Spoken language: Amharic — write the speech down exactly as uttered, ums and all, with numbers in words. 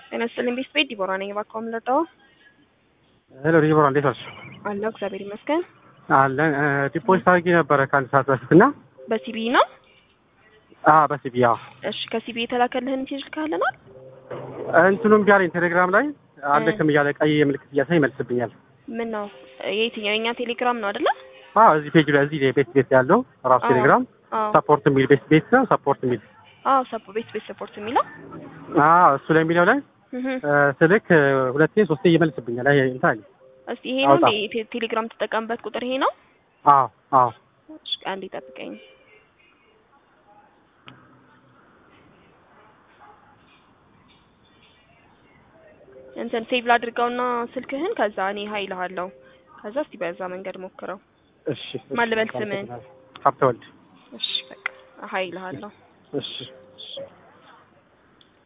ጤና ይስጥልኝ ቤት ቤት ዲቦራ ነኝ። እባክዎ ምን ልርዳዎ? ሄሎ ዲቦራ እንዴት ዋልሽ? አለሁ እግዚአብሔር ይመስገን። አለን ዲፖዚት አድርጌ ነበረ ከአንድ ሰዓት በፊት እና በሲቢ ነው? አዎ በሲቢ አዎ። እሺ ከሲቢ የተላከልህን ሜሴጅ ልካለናል? እንትኑም ቢያለኝ ቴሌግራም ላይ አልልክም እያለ ቀይ ምልክት እያሳይ ይመልስብኛል። ምን ነው የትኛው የኛ ቴሌግራም ነው አይደለ? አዎ እዚህ ፔጅ ላይ እዚህ ቤት ቤት ያለው ራሱ ቴሌግራም ሰፖርት የሚል ቤት ቤት ነው ሰፖርት የሚል አዎ ሰፖርት ቤት ቤት ሰፖርት የሚለው አዎ እሱ ላይ የሚለው ላይ ስልክ ሁለቴ ሶስቴ ይመልስብኛል። አይ እንትን አለ። እስቲ ይሄ ነው እንዴ ቴሌግራም ተጠቀምበት ቁጥር ይሄ ነው? አዎ አዎ። እሺ አንዴ ጠብቀኝ። እንትን ሴቭ ላድርገውና ስልክህን ከዛ እኔ ሀይልሃለሁ። ከዛ እስቲ በዛ መንገድ ሞክረው። እሺ ማን ልበል ስምን? ሀብተወልድ። እሺ በቃ ሀይልሃለሁ። እሺ